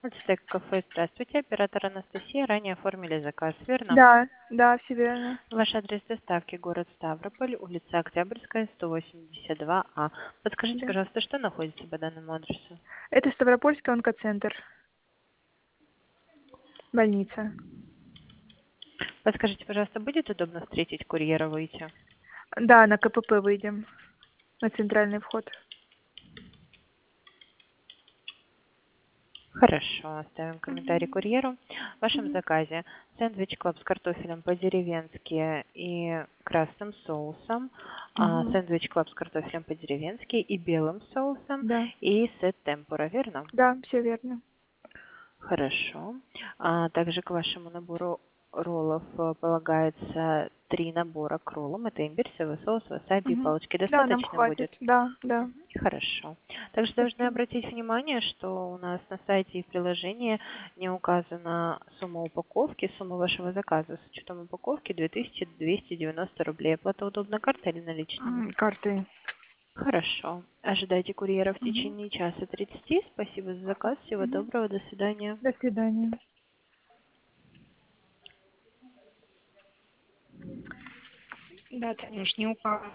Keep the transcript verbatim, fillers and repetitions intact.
Ацтек кафе, здравствуйте. Оператор Анастасия. Ранее оформили заказ, верно? Да, да, все верно. Ваш адрес доставки город Ставрополь, улица Октябрьская, сто восемьдесят два А. Подскажите, Да. пожалуйста, что находится по данному адресу? Это Ставропольский онкоцентр. Больница. Подскажите, пожалуйста, будет удобно встретить курьера, выйти? Да, на КПП выйдем. На центральный вход. Хорошо, оставим комментарий Мгм. курьеру. В вашем Мгм. заказе сэндвич клаб с картофелем по-деревенски и красным соусом, а, Мгм. сэндвич клаб с картофелем по-деревенски и белым соусом, Да. и сет темпура, верно? Да, все верно. Хорошо. А также к вашему набору роллов э, полагается три набора к роллам. Это имбирь, соевый соус, васаби и Мгм. палочки. Да, нам Достаточно хватит. будет? Да, да. Мгм. Хорошо. Также должны Спасибо. обратить внимание, что у нас на сайте и в приложении не указана сумма упаковки, сумма вашего заказа. С учетом упаковки две тысячи двести девяносто рублей. Оплата удобна картой или наличными? М, Карты. Хорошо. Ожидайте курьера в Мгм. течение часа тридцати. Спасибо за заказ. Всего Мгм. доброго. До свидания. До свидания. Да, Танюш, не упала.